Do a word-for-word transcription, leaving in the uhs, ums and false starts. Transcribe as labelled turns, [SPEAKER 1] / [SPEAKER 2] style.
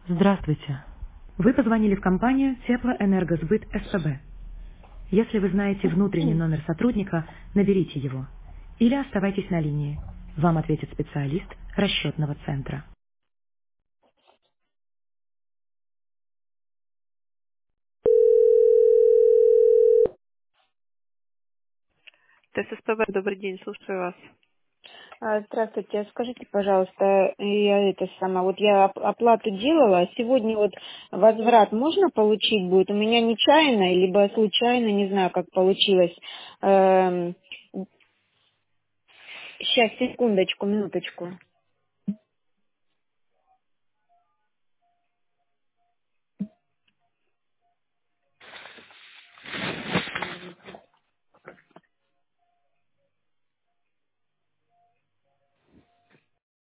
[SPEAKER 1] Здравствуйте. Вы позвонили в компанию Теплоэнергосбыт СПБ. Если вы знаете внутренний номер сотрудника, наберите его. Или оставайтесь на линии. Вам ответит специалист расчетного центра. ТССПБ, добрый день, слушаю вас.
[SPEAKER 2] А, Здравствуйте, скажите, пожалуйста, я это сама, вот я оп- оплату делала, а сегодня вот возврат можно получить будет? У меня нечаянно, либо случайно, не знаю, как получилось. Эм, Сейчас, секундочку, минуточку.